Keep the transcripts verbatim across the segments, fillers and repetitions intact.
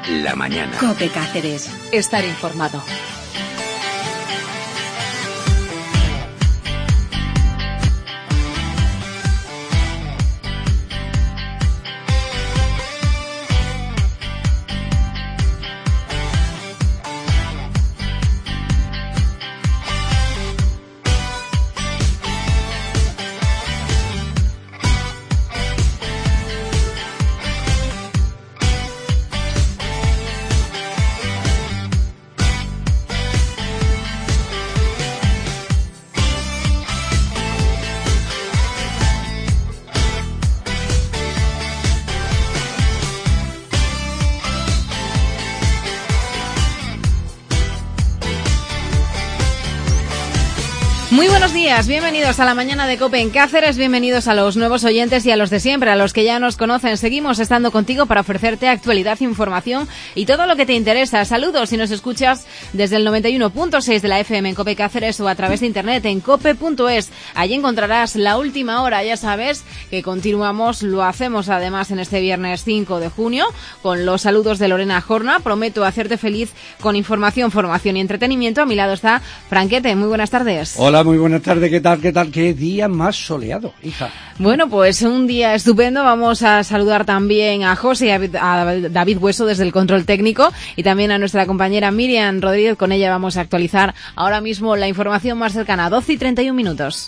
La mañana. COPE Cáceres. Estar informado. Muy buenos días, bienvenidos a la mañana de COPE en Cáceres, bienvenidos a los nuevos oyentes y a los de siempre, a los que ya nos conocen. Seguimos estando contigo para ofrecerte actualidad, información y todo lo que te interesa. Saludos si nos escuchas desde el noventa y uno punto seis de la F M en COPE Cáceres o a través de internet en cope punto es. Allí encontrarás la última hora, ya sabes que continuamos, lo hacemos además en este viernes cinco de junio con los saludos de Lorena Jorna. Prometo hacerte feliz con información, formación y entretenimiento. A mi lado está Franquete, muy buenas tardes. Hola, muy buenas tardes, ¿qué tal? ¿Qué tal? ¿Qué día más soleado, hija? Bueno, pues un día estupendo. Vamos a saludar también a José y a David Hueso desde el control técnico y también a nuestra compañera Miriam Rodríguez. Con ella vamos a actualizar ahora mismo la información más cercana, doce y treinta y un minutos.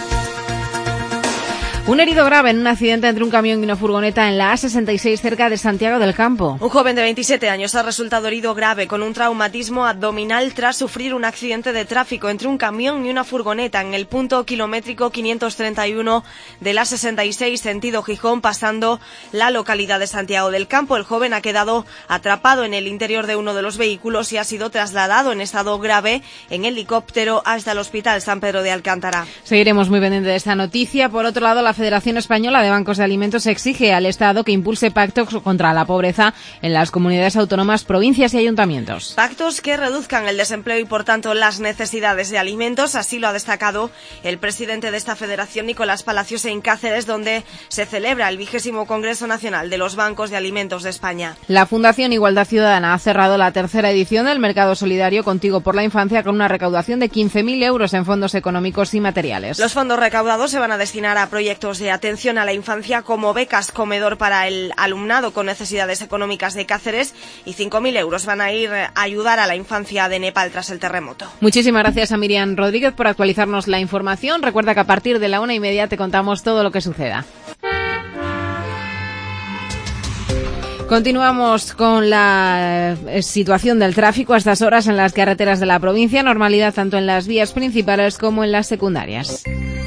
Un herido grave en un accidente entre un camión y una furgoneta en la A sesenta y seis cerca de Santiago del Campo. Un joven de veintisiete años ha resultado herido grave con un traumatismo abdominal tras sufrir un accidente de tráfico entre un camión y una furgoneta en el punto kilométrico quinientos treinta y uno de la A sesenta y seis sentido Gijón, pasando la localidad de Santiago del Campo. El joven ha quedado atrapado en el interior de uno de los vehículos y ha sido trasladado en estado grave en helicóptero hasta el Hospital San Pedro de Alcántara. Seguiremos muy pendientes de esta noticia. Por otro lado, la Federación Española de Bancos de Alimentos exige al Estado que impulse pactos contra la pobreza en las comunidades autónomas, provincias y ayuntamientos. Pactos que reduzcan el desempleo y, por tanto, las necesidades de alimentos. Así lo ha destacado el presidente de esta federación, Nicolás Palacios, en Cáceres, donde se celebra el vigésimo Congreso Nacional de los Bancos de Alimentos de España. La Fundación Igualdad Ciudadana ha cerrado la tercera edición del Mercado Solidario Contigo por la Infancia con una recaudación de quince mil euros en fondos económicos y materiales. Los fondos recaudados se van a destinar a proyectos de atención a la infancia como becas comedor para el alumnado con necesidades económicas de Cáceres y cinco mil euros van a ir a ayudar a la infancia de Nepal tras el terremoto. Muchísimas gracias a Miriam Rodríguez por actualizarnos la información. Recuerda que a partir de la una y media te contamos todo lo que suceda. Continuamos con la situación del tráfico a estas horas en las carreteras de la provincia. Normalidad tanto en las vías principales como en las secundarias.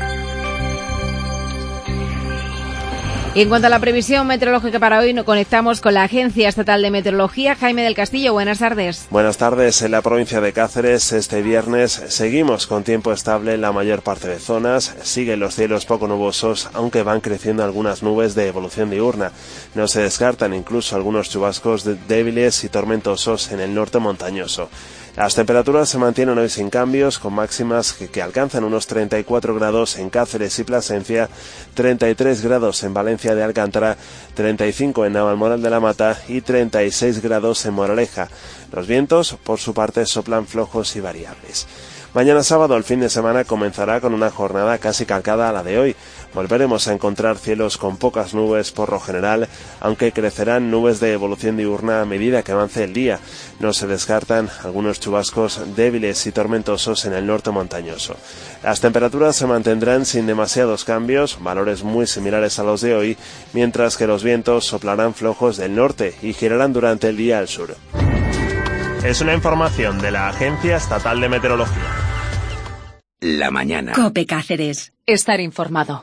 Y en cuanto a la previsión meteorológica para hoy, nos conectamos con la Agencia Estatal de Meteorología. Jaime del Castillo, buenas tardes. Buenas tardes. En la provincia de Cáceres, este viernes seguimos con tiempo estable en la mayor parte de zonas. Siguen los cielos poco nubosos, aunque van creciendo algunas nubes de evolución diurna. No se descartan incluso algunos chubascos débiles y tormentosos en el norte montañoso. Las temperaturas se mantienen hoy sin cambios, con máximas que, que alcanzan unos treinta y cuatro grados en Cáceres y Plasencia, treinta y tres grados en Valencia de Alcántara, treinta y cinco en Navalmoral de la Mata y treinta y seis grados en Moraleja. Los vientos, por su parte, soplan flojos y variables. Mañana sábado, el fin de semana, comenzará con una jornada casi calcada a la de hoy. Volveremos a encontrar cielos con pocas nubes por lo general, aunque crecerán nubes de evolución diurna a medida que avance el día. No se descartan algunos chubascos débiles y tormentosos en el norte montañoso. Las temperaturas se mantendrán sin demasiados cambios, valores muy similares a los de hoy, mientras que los vientos soplarán flojos del norte y girarán durante el día al sur. Es una información de la Agencia Estatal de Meteorología. La mañana. COPE Cáceres. Estar informado.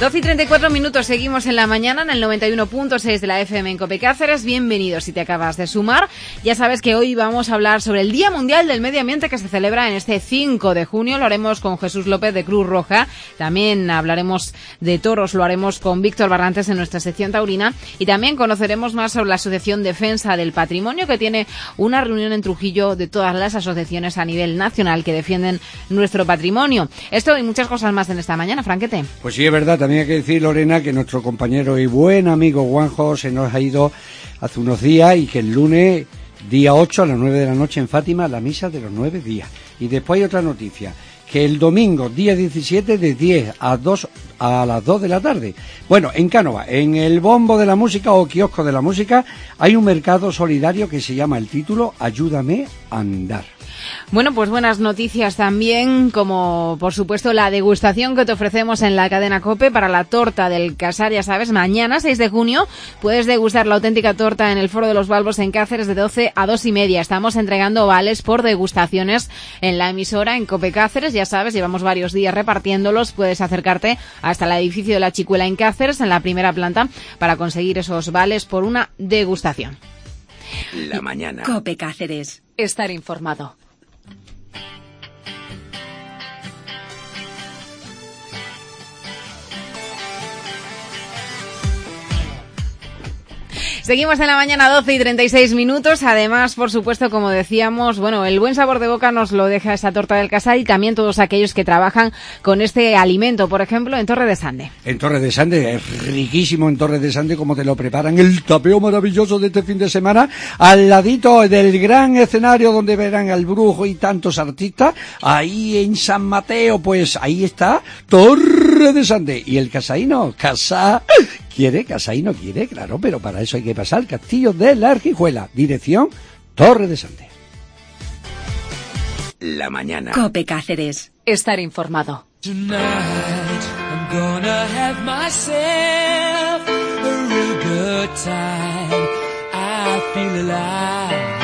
doce y treinta y cuatro minutos, seguimos en la mañana en el noventa y uno punto seis de la F M en Cope Cáceres. Bienvenidos si te acabas de sumar. Ya sabes que hoy vamos a hablar sobre el Día Mundial del Medio Ambiente que se celebra en este cinco de junio. Lo haremos con Jesús López de Cruz Roja. También hablaremos de toros, lo haremos con Víctor Barrantes en nuestra sección taurina. Y también conoceremos más sobre la Asociación Defensa del Patrimonio, que tiene una reunión en Trujillo de todas las asociaciones a nivel nacional que defienden nuestro patrimonio. Esto y muchas cosas más en esta mañana, Franquete. Pues sí, es verdad. También hay que decir, Lorena, que nuestro compañero y buen amigo Juanjo se nos ha ido hace unos días y que el lunes, día ocho, a las nueve de la noche en Fátima, la misa de los nueve días. Y después hay otra noticia, que el domingo, día diecisiete, de diez a dos, a las dos de la tarde. Bueno, en Cánova, en el Bombo de la Música o Kiosco de la Música, hay un mercado solidario que se llama el título Ayúdame a andar. Bueno, pues buenas noticias también, como por supuesto la degustación que te ofrecemos en la cadena COPE para la torta del Casar. Ya sabes, mañana, seis de junio, puedes degustar la auténtica torta en el Foro de los Balbos en Cáceres de doce a dos y media. Estamos entregando vales por degustaciones en la emisora en COPE Cáceres. Ya sabes, llevamos varios días repartiéndolos. Puedes acercarte hasta el edificio de la Chicuela en Cáceres, en la primera planta, para conseguir esos vales por una degustación. La mañana. COPE Cáceres. Estar informado. Seguimos en la mañana, doce y treinta y seis minutos. Además, por supuesto, como decíamos, bueno, el buen sabor de boca nos lo deja esa torta del Casar y también todos aquellos que trabajan con este alimento, por ejemplo, en Torre de Sande. En Torre de Sande, es riquísimo en Torre de Sande como te lo preparan, el tapeo maravilloso de este fin de semana, al ladito del gran escenario donde verán al Brujo y tantos artistas, ahí en San Mateo, pues ahí está Torre de Sande. Y el casaíno, casa... ¿Quiere? Casaíno quiere, claro, pero para eso hay que pasar al Castillo de la Argijuela. Dirección, Torre de Sande. La mañana. COPE Cáceres. Estar informado. Tonight, I'm gonna have myself a real good time. I feel alive.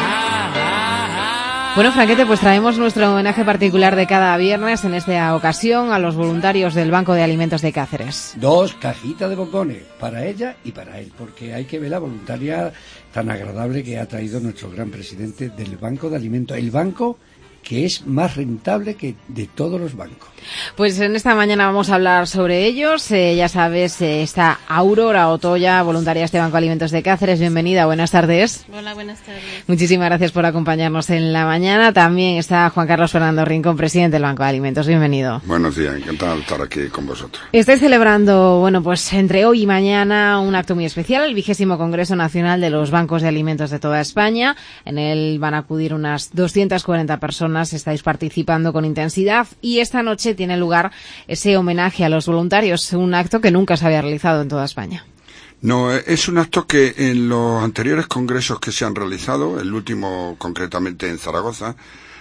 Bueno, Franquete, pues traemos nuestro homenaje particular de cada viernes, en esta ocasión a los voluntarios del Banco de Alimentos de Cáceres. Dos cajitas de bombones, para ella y para él, porque hay que ver la voluntaria tan agradable que ha traído nuestro gran presidente del Banco de Alimentos, el banco que es más rentable que de todos los bancos. Pues en esta mañana vamos a hablar sobre ellos. Eh, ya sabes, eh, está Aurora Otoya, voluntaria de este Banco de Alimentos de Cáceres. Bienvenida, buenas tardes. Hola, buenas tardes. Muchísimas gracias por acompañarnos en la mañana. También está Juan Carlos Fernando Rincón, presidente del Banco de Alimentos. Bienvenido. Buenos días, encantado de estar aquí con vosotros. Estáis celebrando, bueno, pues entre hoy y mañana un acto muy especial, el vigésimo Congreso Nacional de los Bancos de Alimentos de toda España. En él van a acudir unas doscientas cuarenta personas, estáis participando con intensidad y esta noche tiene lugar ese homenaje a los voluntarios, un acto que nunca se había realizado en toda España. No, es un acto que en los anteriores congresos que se han realizado, el último concretamente en Zaragoza,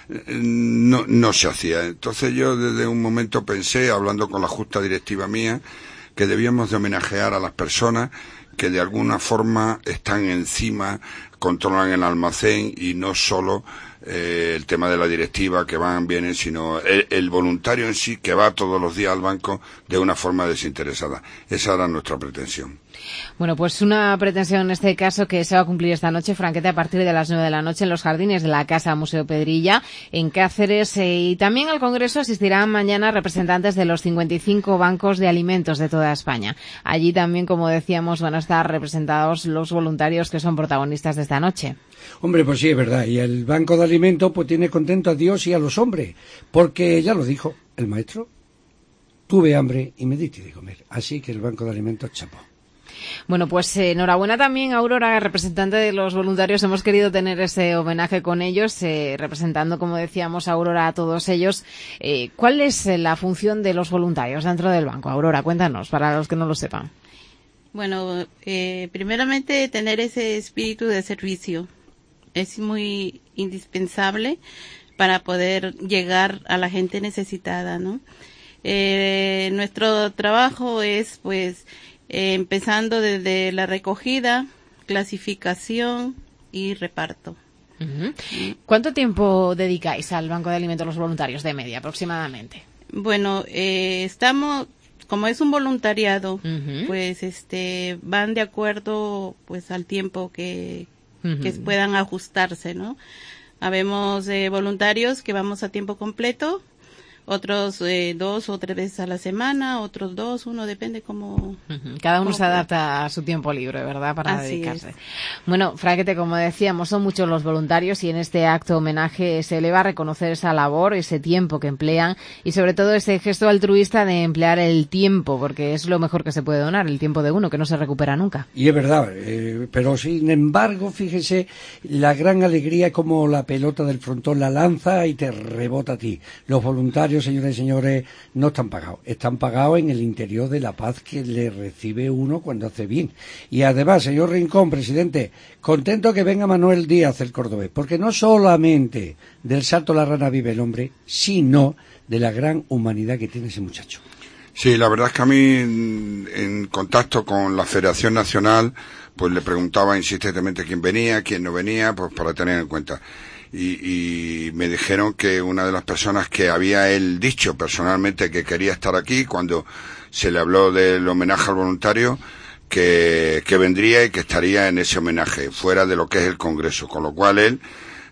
no, no se hacía. Entonces yo desde un momento pensé, hablando con la junta directiva mía, que debíamos de homenajear a las personas que de alguna forma están encima, controlan el almacén y no solo eh, el tema de la directiva que van, vienen, sino el, el voluntario en sí que va todos los días al banco de una forma desinteresada. Esa era nuestra pretensión. Bueno, pues una pretensión en este caso que se va a cumplir esta noche, Franquete, a partir de las nueve de la noche en los jardines de la Casa Museo Pedrilla, en Cáceres. Eh, y también al Congreso asistirán mañana representantes de los cincuenta y cinco bancos de alimentos de toda España. Allí también, como decíamos, van a estar representados los voluntarios que son protagonistas de esta noche. Hombre, pues sí, es verdad. Y el Banco de Alimentos pues tiene contento a Dios y a los hombres, porque ya lo dijo el maestro, tuve hambre y me diste de comer. Así que el Banco de Alimentos chapó. Bueno, pues eh, enhorabuena también, Aurora, representante de los voluntarios. Hemos querido tener ese homenaje con ellos, eh, representando, como decíamos, Aurora, a todos ellos. Eh, ¿Cuál es eh, la función de los voluntarios dentro del banco? Aurora, cuéntanos, para los que no lo sepan. Bueno, eh, primeramente tener ese espíritu de servicio. Es muy indispensable para poder llegar a la gente necesitada, ¿no? Eh, nuestro trabajo es, pues, Eh, empezando desde la recogida, clasificación y reparto. Uh-huh. ¿Cuánto tiempo dedicáis al Banco de Alimentos los voluntarios de media aproximadamente? Bueno, eh, estamos como es un voluntariado, Uh-huh. pues este van de acuerdo pues al tiempo que, Uh-huh. que puedan ajustarse, ¿no? Habemos eh, voluntarios que vamos a tiempo completo, otros eh, dos o tres veces a la semana, otros dos, uno, depende cómo... Uh-huh. Cada uno cómo se adapta a su tiempo libre, ¿verdad? Para Así dedicarse. es. Bueno, Franquete, como decíamos, son muchos los voluntarios y en este acto homenaje se le va a reconocer esa labor, ese tiempo que emplean y sobre todo ese gesto altruista de emplear el tiempo, porque es lo mejor que se puede donar, el tiempo de uno, que no se recupera nunca. Y es verdad, eh, pero sin embargo, fíjese, la gran alegría es como la pelota del frontón la lanza y te rebota a ti. Los voluntarios, señores y señores, no están pagados. Están pagados en el interior de la paz que le recibe uno cuando hace bien. Y además, señor Rincón, presidente, contento que venga Manuel Díaz, el cordobés, porque no solamente del salto a la rana vive el hombre, sino de la gran humanidad que tiene ese muchacho. Sí, la verdad es que a mí, en, en contacto con la Federación Nacional, pues le preguntaba insistentemente quién venía, quién no venía, pues para tener en cuenta. Y, y me dijeron que una de las personas que había él dicho personalmente que quería estar aquí, cuando se le habló del homenaje al voluntario, que, que vendría y que estaría en ese homenaje, fuera de lo que es el Congreso, con lo cual él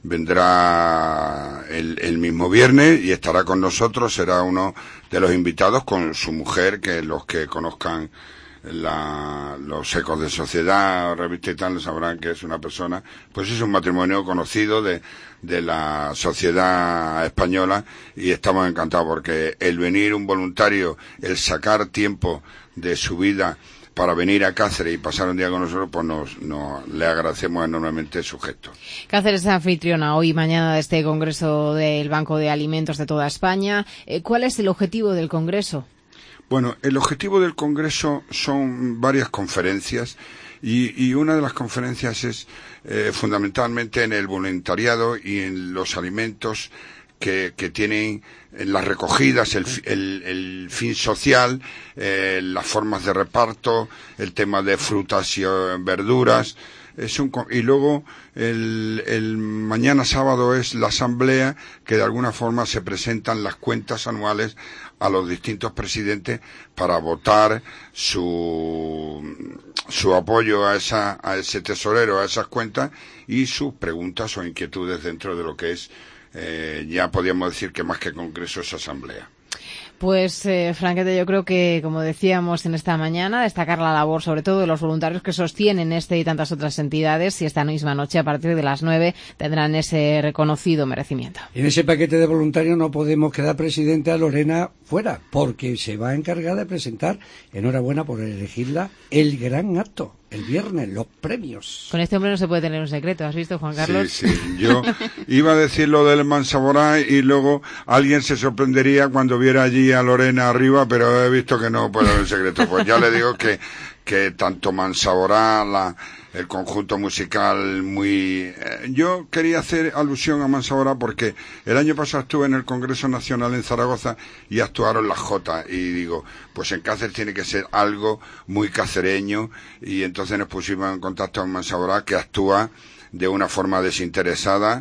vendrá el, el mismo viernes y estará con nosotros, será uno de los invitados con su mujer, que los que conozcan la, los ecos de sociedad, revista y tal, sabrán que es una persona, pues es un matrimonio conocido de, de la sociedad española y estamos encantados porque el venir un voluntario, el sacar tiempo de su vida para venir a Cáceres y pasar un día con nosotros, pues nos, nos le agradecemos enormemente su gesto. Cáceres es anfitriona hoy y mañana de este Congreso del Banco de Alimentos de toda España. Eh, ¿Cuál es el objetivo del Congreso? Bueno, el objetivo del Congreso son varias conferencias y, y una de las conferencias es eh, fundamentalmente en el voluntariado y en los alimentos que, que tienen en las recogidas, el, el, el fin social, eh, las formas de reparto, el tema de frutas y verduras. Es un, y luego el, el mañana sábado es la asamblea que de alguna forma se presentan las cuentas anuales a los distintos presidentes para votar su su apoyo a esa a ese tesorero, a esas cuentas y sus preguntas o inquietudes dentro de lo que es eh, ya podríamos decir que más que congreso es asamblea. Pues, eh, Franquete, yo creo que, como decíamos en esta mañana, destacar la labor, sobre todo de los voluntarios que sostienen este y tantas otras entidades, y esta misma noche, a partir de las nueve, tendrán ese reconocido merecimiento. En ese paquete de voluntarios no podemos quedar presidente a Lorena fuera, porque se va a encargar de presentar, enhorabuena por elegirla, el gran acto. El viernes, los premios. Con este hombre no se puede tener un secreto, ¿has visto, Juan Carlos? Sí, sí, yo iba a decir lo del Mansaborá y luego alguien se sorprendería cuando viera allí a Lorena arriba, pero he visto que no puede haber un secreto. Pues ya le digo que, que tanto Mansaborá, la, el conjunto musical muy... Eh, yo quería hacer alusión a Mansaborá porque el año pasado estuve en el Congreso Nacional en Zaragoza y actuaron las Jotas y digo, pues en Cáceres tiene que ser algo muy cacereño y entonces nos pusimos en contacto con Mansaborá que actúa de una forma desinteresada.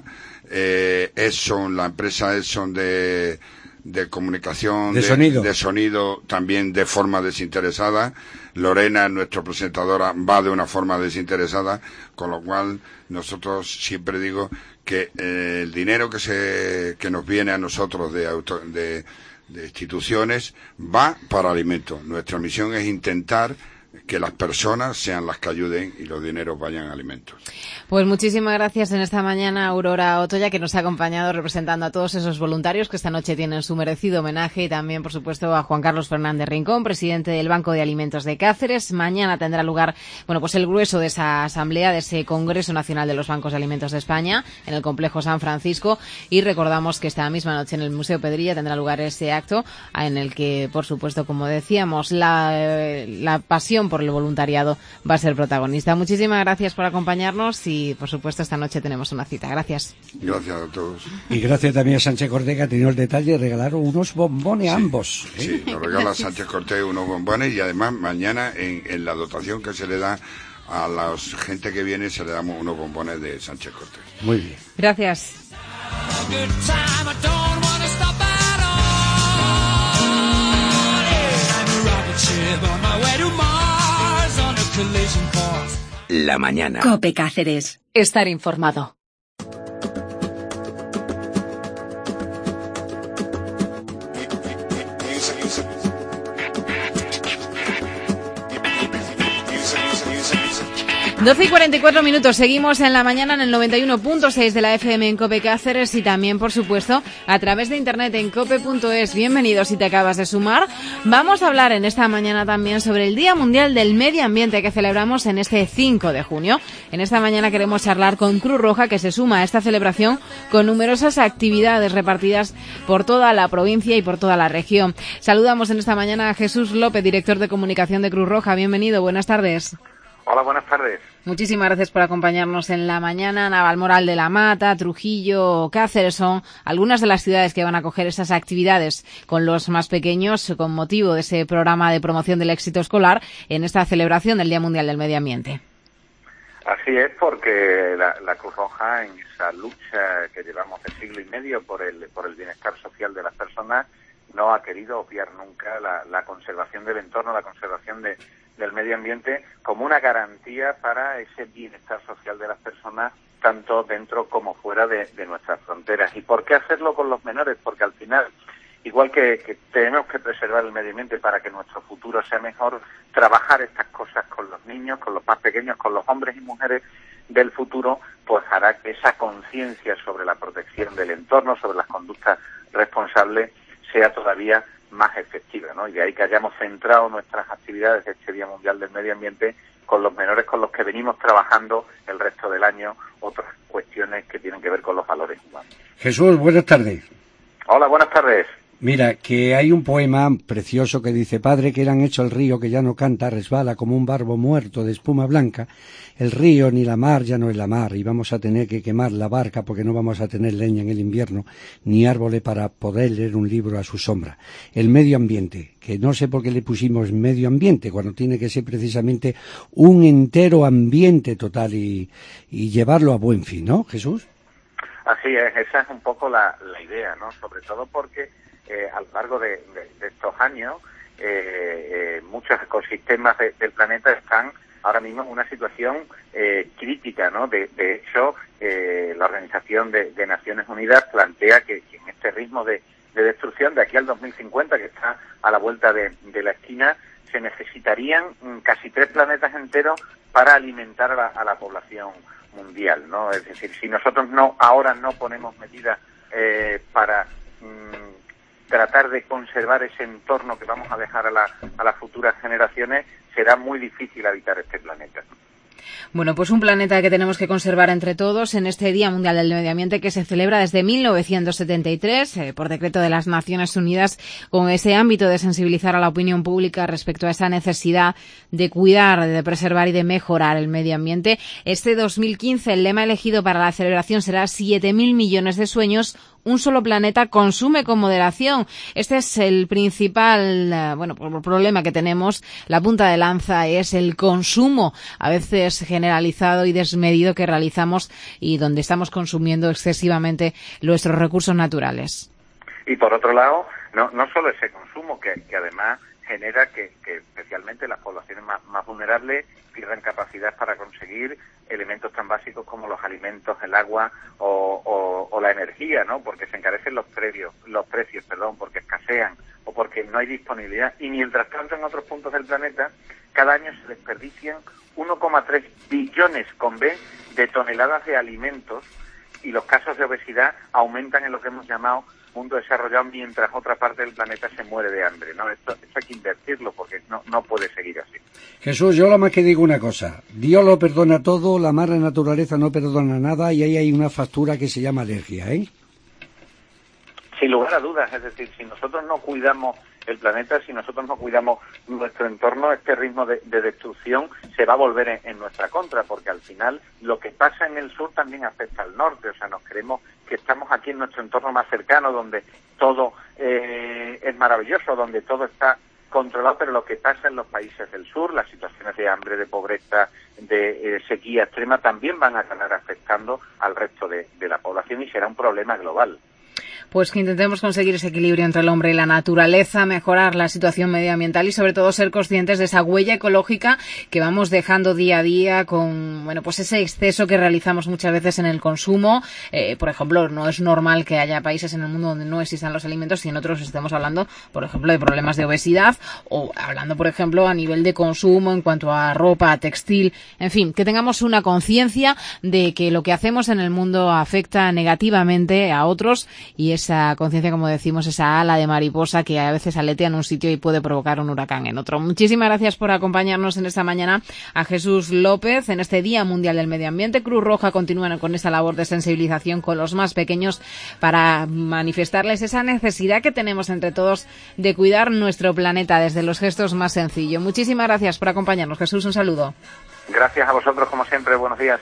Eh, Edson, la empresa Edson de... de comunicación, de, de, sonido. de sonido, también de forma desinteresada. Lorena, nuestra presentadora, va de una forma desinteresada, con lo cual nosotros siempre digo que eh, el dinero que se que nos viene a nosotros de, auto, de, de instituciones va para alimentos. Nuestra misión es intentar que las personas sean las que ayuden y los dineros vayan a alimentos. Pues muchísimas gracias en esta mañana Aurora Otoya, que nos ha acompañado representando a todos esos voluntarios que esta noche tienen su merecido homenaje, y también, por supuesto, a Juan Carlos Fernández Rincón, presidente del Banco de Alimentos de Cáceres. Mañana tendrá lugar, bueno, pues el grueso de esa asamblea, de ese Congreso Nacional de los Bancos de Alimentos de España, en el Complejo San Francisco, y recordamos que esta misma noche en el Museo Pedrilla tendrá lugar ese acto en el que, por supuesto, como decíamos, la, la pasión por el voluntariado va a ser protagonista. Muchísimas gracias por acompañarnos y, por supuesto, esta noche tenemos una cita. Gracias. Gracias a todos. Y gracias también a Sánchez Cortés, que ha tenido el detalle de regalar unos bombones a sí, ambos. ¿eh? Sí, nos regala Sánchez Cortés unos bombones y además mañana en, en la dotación que se le da a la gente que viene se le damos unos bombones de Sánchez Cortés. Muy bien. Gracias. Good time, I don't wanna stop at all. Yeah, I'm a rocket collision course. La mañana. COPE Cáceres. Estar informado. doce y cuarenta y cuatro minutos, seguimos en la mañana en el noventa y uno punto seis de la F M en COPE Cáceres y también, por supuesto, a través de internet en cope punto es. Bienvenidos si te acabas de sumar. Vamos a hablar en esta mañana también sobre el Día Mundial del Medio Ambiente que celebramos en este cinco de junio. En esta mañana queremos charlar con Cruz Roja, que se suma a esta celebración con numerosas actividades repartidas por toda la provincia y por toda la región. Saludamos en esta mañana a Jesús López, director de comunicación de Cruz Roja. Bienvenido, buenas tardes. Hola, buenas tardes. Muchísimas gracias por acompañarnos en la mañana. Navalmoral de la Mata, Trujillo, Cáceres son algunas de las ciudades que van a acoger esas actividades con los más pequeños con motivo de ese programa de promoción del éxito escolar en esta celebración del Día Mundial del Medio Ambiente. Así es, porque la, la Cruz Roja, en esa lucha que llevamos de siglo y medio por el, por el bienestar social de las personas, no ha querido obviar nunca la, la conservación del entorno, la conservación de del medio ambiente como una garantía para ese bienestar social de las personas, tanto dentro como fuera de, de nuestras fronteras. ¿Y por qué hacerlo con los menores? Porque al final, igual que, que tenemos que preservar el medio ambiente para que nuestro futuro sea mejor, trabajar estas cosas con los niños, con los más pequeños, con los hombres y mujeres del futuro, pues hará que esa conciencia sobre la protección del entorno, sobre las conductas responsables, sea todavía más efectiva, ¿no? Y de ahí que hayamos centrado nuestras actividades de este Día Mundial del Medio Ambiente con los menores con los que venimos trabajando el resto del año, otras cuestiones que tienen que ver con los valores humanos. Jesús, buenas tardes. Hola, buenas tardes. Mira, que hay un poema precioso que dice: Padre, que le han hecho el río que ya no canta, resbala como un barbo muerto de espuma blanca. El río ni la mar ya no es la mar y vamos a tener que quemar la barca porque no vamos a tener leña en el invierno ni árboles para poder leer un libro a su sombra. El medio ambiente, que no sé por qué le pusimos medio ambiente cuando tiene que ser precisamente un entero ambiente total y, y llevarlo a buen fin, ¿no, Jesús? Así es, esa es un poco la, la idea, ¿no? Sobre todo porque Eh, a lo largo de, de, de estos años, eh, eh, muchos ecosistemas de, del planeta están ahora mismo en una situación eh, crítica, ¿no? De, de hecho, eh, la Organización de, de Naciones Unidas plantea que, que en este ritmo de, de destrucción, de aquí al dos mil cincuenta, que está a la vuelta de, de la esquina, se necesitarían mm, casi tres planetas enteros para alimentar a la, a la población mundial, ¿no? Es decir, si nosotros no ahora no ponemos medidas eh, para mm, tratar de conservar ese entorno que vamos a dejar a, la, a las futuras generaciones, será muy difícil habitar este planeta. Bueno, pues un planeta que tenemos que conservar entre todos en este Día Mundial del Medio Ambiente que se celebra desde mil novecientos setenta y tres eh, por decreto de las Naciones Unidas, con ese ámbito de sensibilizar a la opinión pública respecto a esa necesidad de cuidar, de preservar y de mejorar el medio ambiente. Este dos mil quince el lema elegido para la celebración será siete mil millones de sueños, un solo planeta, consume con moderación. Este es el principal, bueno, problema que tenemos. La punta de lanza es el consumo, a veces generalizado y desmedido, que realizamos y donde estamos consumiendo excesivamente nuestros recursos naturales. Y por otro lado, no, no solo ese consumo, que, que además genera que, que especialmente las poblaciones más, más vulnerables pierdan capacidad para conseguir elementos tan básicos como los alimentos, el agua o, o, o la energía, ¿no? Porque se encarecen los precios, los precios, perdón, porque escasean o porque no hay disponibilidad. Y mientras tanto, en otros puntos del planeta, cada año se desperdician uno coma tres billones con B de toneladas de alimentos, y los casos de obesidad aumentan en lo que hemos llamado mundo desarrollado, mientras otra parte del planeta se muere de hambre, ¿no? Esto, esto hay que invertirlo porque no, no puede seguir así. Jesús, yo lo más que digo una cosa: Dios lo perdona todo, la madre naturaleza no perdona nada, y ahí hay una factura que se llama alergia, ¿eh? Sin lugar a dudas, es decir, si nosotros no cuidamos el planeta, si nosotros no cuidamos nuestro entorno, este ritmo de, de destrucción se va a volver en, en nuestra contra, porque al final lo que pasa en el sur también afecta al norte. O sea, nos creemos que estamos aquí en nuestro entorno más cercano, donde todo eh, es maravilloso, donde todo está controlado, pero lo que pasa en los países del sur, las situaciones de hambre, de pobreza, de eh, sequía extrema, también van a acabar afectando al resto de, de la población, y será un problema global. Pues que intentemos conseguir ese equilibrio entre el hombre y la naturaleza, mejorar la situación medioambiental y sobre todo ser conscientes de esa huella ecológica que vamos dejando día a día con, bueno, pues ese exceso que realizamos muchas veces en el consumo. Eh, por ejemplo, no es normal que haya países en el mundo donde no existan los alimentos y en otros estemos hablando, por ejemplo, de problemas de obesidad o hablando, por ejemplo, a nivel de consumo en cuanto a ropa, textil, en fin, que tengamos una conciencia de que lo que hacemos en el mundo afecta negativamente a otros y esa conciencia, como decimos, esa ala de mariposa que a veces aletea en un sitio y puede provocar un huracán en otro. Muchísimas gracias por acompañarnos en esta mañana a Jesús López en este Día Mundial del Medio Ambiente. Cruz Roja continúa con esta labor de sensibilización con los más pequeños para manifestarles esa necesidad que tenemos entre todos de cuidar nuestro planeta desde los gestos más sencillos. Muchísimas gracias por acompañarnos, Jesús, un saludo. Gracias a vosotros, como siempre, buenos días.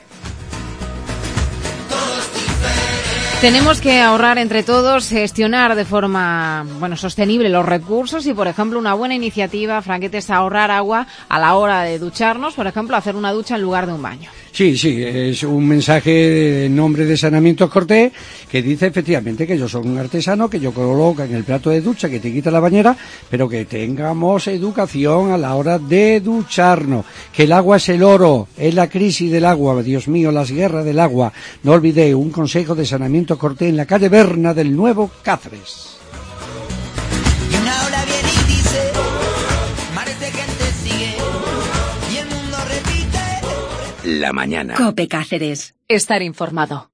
Tenemos que ahorrar entre todos, gestionar de forma, bueno, sostenible los recursos y, por ejemplo, una buena iniciativa, Franquete, es ahorrar agua a la hora de ducharnos, por ejemplo, hacer una ducha en lugar de un baño. Sí, sí, es un mensaje en nombre de Saneamientos Cortés que dice efectivamente que yo soy un artesano, que yo coloco en el plato de ducha, que te quita la bañera, pero que tengamos educación a la hora de ducharnos, que el agua es el oro, es la crisis del agua, Dios mío, las guerras del agua. No olvidé un consejo de Saneamientos Cortés en la calle Berna del Nuevo Cáceres. Y una hora viene y dice, mares de gente sigue, y el mundo repite. La mañana. COPE Cáceres. Estar informado.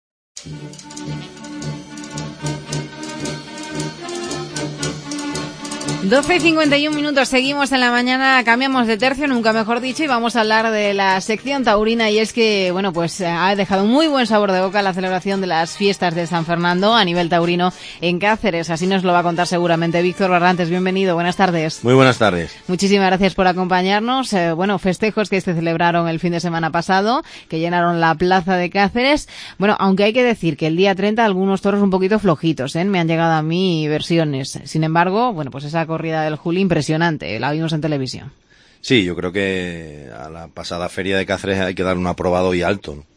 doce y cincuenta y un minutos, seguimos en la mañana, cambiamos de tercio, nunca mejor dicho, y vamos a hablar de la sección taurina, y es que, bueno, pues ha dejado muy buen sabor de boca la celebración de las fiestas de San Fernando a nivel taurino en Cáceres. Así nos lo va a contar seguramente Víctor Barrantes. Bienvenido, buenas tardes. Muy buenas tardes. Muchísimas gracias por acompañarnos. Eh, bueno, festejos que se celebraron el fin de semana pasado, que llenaron la plaza de Cáceres. Bueno, aunque hay que decir que el día treinta algunos toros un poquito flojitos, ¿eh? Me han llegado a mí versiones. Sin embargo, bueno, pues esa corrida del Juli impresionante, la vimos en televisión. Sí, yo creo que a la pasada feria de Cáceres hay que dar un aprobado y alto, ¿no?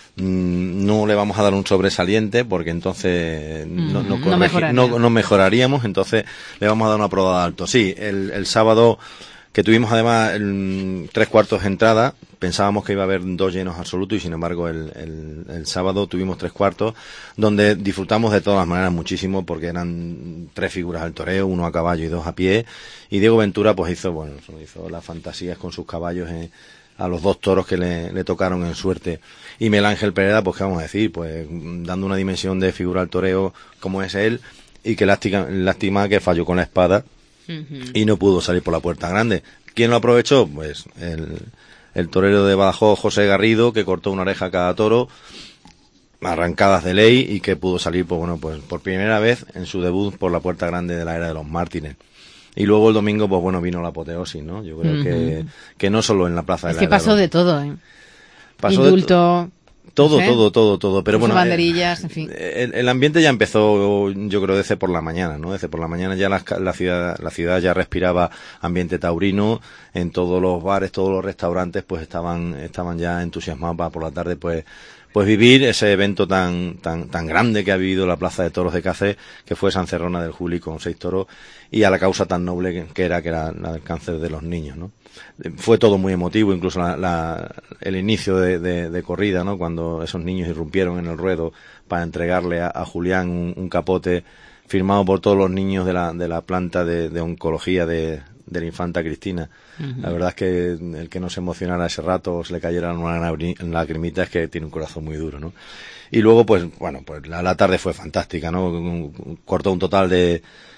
No le vamos a dar un sobresaliente porque entonces no, no, no, mejoraría. no, no mejoraríamos, entonces le vamos a dar un aprobado alto. Sí, el, el sábado que tuvimos además el, tres cuartos de entrada, pensábamos que iba a haber dos llenos absolutos y sin embargo el, el, el sábado tuvimos tres cuartos donde disfrutamos de todas las maneras muchísimo porque eran tres figuras al toreo, uno a caballo y dos a pie, y Diego Ventura pues hizo, bueno, hizo las fantasías con sus caballos eh, a los dos toros que le, le tocaron en suerte. Y Miguel Ángel Pereda, pues qué vamos a decir, pues dando una dimensión de figura al toreo como es él, y que lástima, lástima que falló con la espada uh-huh. y no pudo salir por la puerta grande. ¿Quién lo aprovechó? Pues el, el torero de Badajoz, José Garrido, que cortó una oreja a cada toro, arrancadas de ley, y que pudo salir, pues bueno, pues por primera vez en su debut por la puerta grande de la era de los Mártires. Y luego el domingo, pues bueno, vino la apoteosis, ¿no? Yo creo uh-huh. que, que no solo en la plaza de es la que era pasó de, los... de todo, ¿eh? Pasó Indulto... De todo, ¿sí? todo, todo, todo. Pero bueno, banderillas, eh, en fin. El, el ambiente ya empezó, yo creo, desde por la mañana, ¿no? Desde por la mañana ya la, la ciudad, la ciudad ya respiraba ambiente taurino. En todos los bares, todos los restaurantes, pues estaban, estaban ya entusiasmados para por la tarde, pues, pues vivir ese evento tan, tan, tan grande que ha vivido la Plaza de Toros de Cáceres, que fue San Cerrona del Juli con seis toros, y a la causa tan noble que, que era, que era la del cáncer de los niños, ¿no? Fue todo muy emotivo, incluso la, la, el inicio de, de, de corrida, ¿no? Cuando esos niños irrumpieron en el ruedo para entregarle a, a Julián un, un capote firmado por todos los niños de la, de la planta de, de oncología de, de la infanta Cristina. Uh-huh. La verdad es que el que no se emocionara ese rato o se le cayera una lagrimita es que tiene un corazón muy duro, ¿no? Y luego, pues, bueno, pues la, la tarde fue fantástica, ¿no? Cortó un total de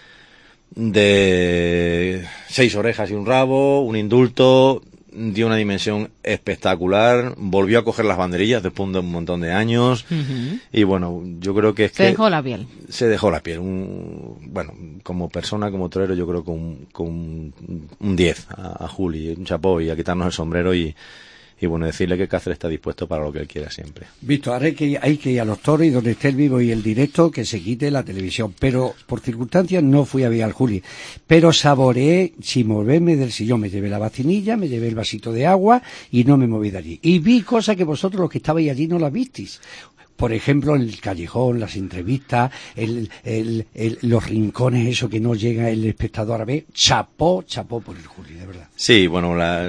de seis orejas y un rabo, un indulto, dio una dimensión espectacular, volvió a coger las banderillas después de un montón de años, uh-huh. y bueno, yo creo que es se que... Se dejó la piel. Se dejó la piel. Un, bueno, como persona, como torero, yo creo que un, con un diez a, a Juli, un chapó, y a quitarnos el sombrero y... Y bueno, decirle que Cáceres está dispuesto para lo que él quiera siempre. Visto, ahora hay que, hay que ir a los toros y donde esté el vivo y el directo, que se quite la televisión. Pero por circunstancias no fui a ver al Juli. Pero saboreé, sin moverme del sillón, me llevé la vacinilla, me llevé el vasito de agua y no me moví de allí. Y vi cosas que vosotros los que estabais allí no las visteis. por ejemplo, el callejón, las entrevistas, el, el, el, los rincones, eso que no llega el espectador a ver, chapó, chapó por el Juli, de verdad. Sí, bueno, la,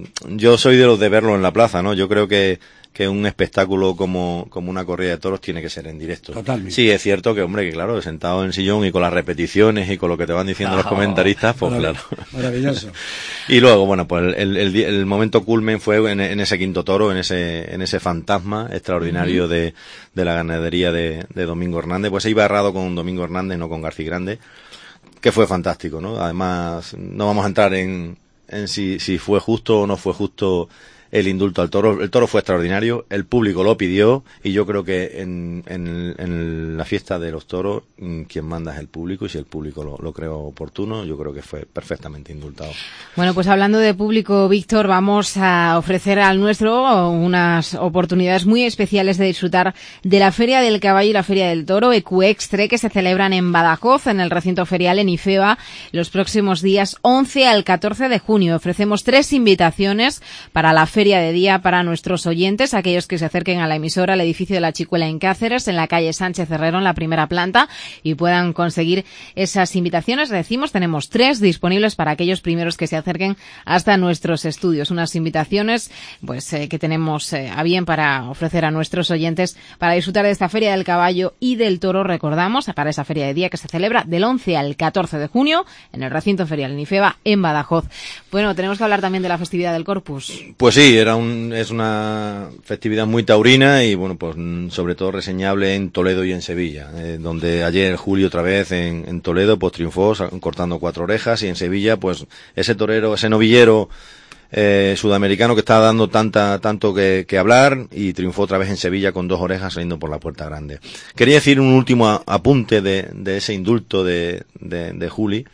yo soy de los de verlo en la plaza, ¿no? Yo creo que que un espectáculo como, como una corrida de toros tiene que ser en directo. Totalmente. Sí, es cierto que, hombre, que claro, sentado en el sillón y con las repeticiones y con lo que te van diciendo oh, los comentaristas, pues marav- claro. Maravilloso. Y luego, bueno, pues el, el, el momento culmen fue en, en ese quinto toro, en ese, en ese fantasma extraordinario uh-huh. de, de la ganadería de, de Domingo Hernández. Pues se iba errado con Domingo Hernández, no con García Grande, que fue fantástico, ¿no? Además, no vamos a entrar en, en si, si fue justo o no fue justo el indulto al toro. El toro fue extraordinario, el público lo pidió y yo creo que en, en, en la fiesta de los toros quien manda es el público y si el público lo, lo creo oportuno, yo creo que fue perfectamente indultado. Bueno, pues hablando de público, Víctor, vamos a ofrecer al nuestro unas oportunidades muy especiales de disfrutar de la Feria del Caballo y la Feria del Toro Ecuextre que se celebran en Badajoz, en el recinto ferial en IFEBA, los próximos días once al catorce de junio. Ofrecemos tres invitaciones para la Feria de día para nuestros oyentes, aquellos que se acerquen a la emisora, al edificio de la Chicuela en Cáceres, en la calle Sánchez Herrero, en la primera planta, y puedan conseguir esas invitaciones. Decimos, tenemos tres disponibles para aquellos primeros que se acerquen hasta nuestros estudios. Unas invitaciones, pues, eh, que tenemos eh, a bien para ofrecer a nuestros oyentes para disfrutar de esta Feria del Caballo y del Toro, recordamos, para esa feria de día que se celebra del once al catorce de junio en el recinto ferial en IFEBA, en Badajoz. Bueno, tenemos que hablar también de la festividad del Corpus. Pues sí, era un, es una festividad muy taurina y bueno, pues sobre todo reseñable en Toledo y en Sevilla, eh, donde ayer Julio otra vez en, en Toledo pues triunfó cortando cuatro orejas y en Sevilla pues ese torero, ese novillero eh, sudamericano que está dando tanta tanto que, que hablar y triunfó otra vez en Sevilla con dos orejas saliendo por la puerta grande. Quería decir un último a, apunte de, de ese indulto de, de, de Juli,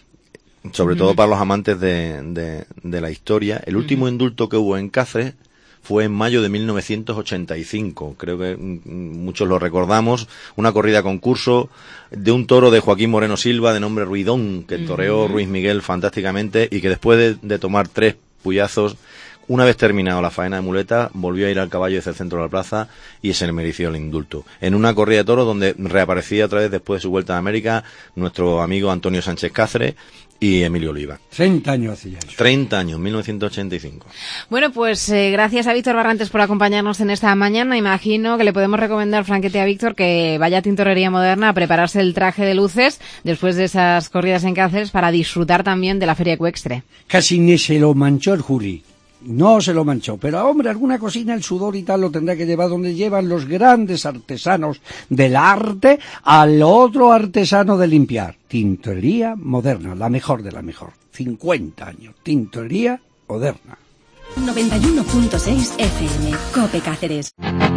sobre todo para los amantes de, de, de la historia. El último indulto que hubo en Cáceres fue en mayo de mil novecientos ochenta y cinco, creo que muchos lo recordamos, una corrida concurso de un toro de Joaquín Moreno Silva de nombre Ruidón, que toreó Ruiz Miguel fantásticamente y que después de, de tomar tres puyazos, una vez terminado la faena de muleta, volvió a ir al caballo desde el centro de la plaza y se le mereció el indulto. En una corrida de toros donde reaparecía otra vez después de su vuelta a América nuestro amigo Antonio Sánchez Cáceres y Emilio Oliva. Treinta años hacía eso. Treinta años, mil novecientos ochenta y cinco. Bueno, pues eh, gracias a Víctor Barrantes por acompañarnos en esta mañana. Imagino que le podemos recomendar, Franquete, a Víctor que vaya a Tintorería Moderna a prepararse el traje de luces después de esas corridas en Cáceres para disfrutar también de la Feria Ecuextre. Casi ni se lo manchó el Juli. No se lo manchó, pero hombre, alguna cocina, el sudor y tal lo tendrá que llevar donde llevan los grandes artesanos del arte al otro artesano de limpiar. Tintorería Moderna, la mejor de la mejor. cincuenta años, Tintorería Moderna. noventa y uno punto seis F M, COPE Cáceres.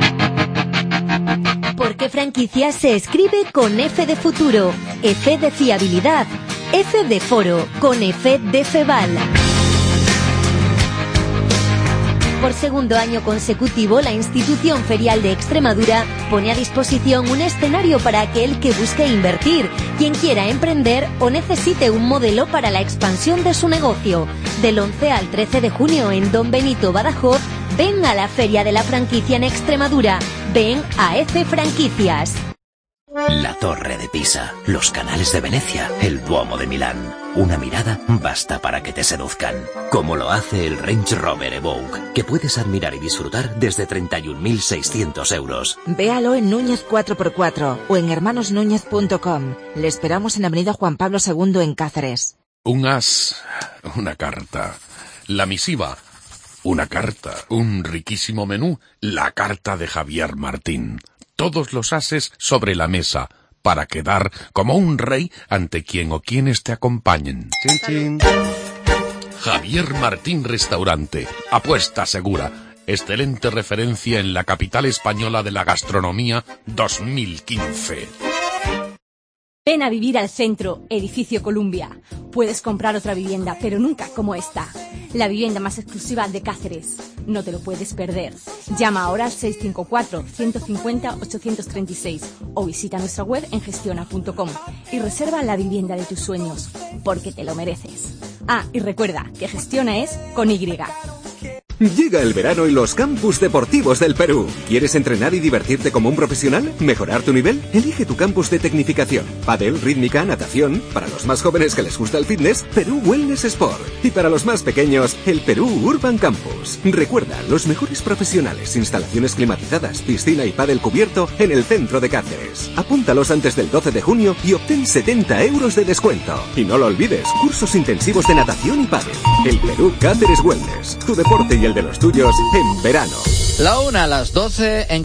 Porque franquicia se escribe con F de futuro, F de fiabilidad, F de foro, con F de Feval. Por segundo año consecutivo, la Institución Ferial de Extremadura pone a disposición un escenario para aquel que busque invertir, quien quiera emprender o necesite un modelo para la expansión de su negocio. Del once al trece de junio en Don Benito, Badajoz, ven a la Feria de la Franquicia en Extremadura. Ven a F Franquicias. La Torre de Pisa, los canales de Venecia, el Duomo de Milán. Una mirada basta para que te seduzcan. Como lo hace el Range Rover Evoque, que puedes admirar y disfrutar desde treinta y un mil seiscientos euros. Véalo en Núñez cuatro por cuatro o en hermanos núñez punto com. Le esperamos en Avenida Juan Pablo segundo en Cáceres. Un as, una carta. La misiva, una carta. Un riquísimo menú, la carta de Javier Martín. Todos los ases sobre la mesa, para quedar como un rey ante quien o quienes te acompañen. Chin, chin. Javier Martín Restaurante, apuesta segura, excelente referencia en la capital española de la gastronomía dos mil quince. Ven a vivir al centro, Edificio Columbia. Puedes comprar otra vivienda, pero nunca como esta. La vivienda más exclusiva de Cáceres. No te lo puedes perder. Llama ahora al seis cinco cuatro, uno cinco cero, ocho tres seis o visita nuestra web en gestiona punto com y reserva la vivienda de tus sueños, porque te lo mereces. Ah, y recuerda que Gestiona es con Y. Llega el verano y los campus deportivos del Perú. ¿Quieres entrenar y divertirte como un profesional? ¿Mejorar tu nivel? Elige tu campus de tecnificación. Pádel, rítmica, natación. Para los más jóvenes que les gusta el fitness, Perú Wellness Sport. Y para los más pequeños, el Perú Urban Campus. Recuerda, los mejores profesionales, instalaciones climatizadas, piscina y pádel cubierto en el centro de Cáceres. Apúntalos antes del doce de junio y obtén setenta euros de descuento. Y no lo olvides, cursos intensivos de natación y pádel. El Perú Cáceres Wellness. Tu deporte y el de los tuyos en verano. La una a las doce en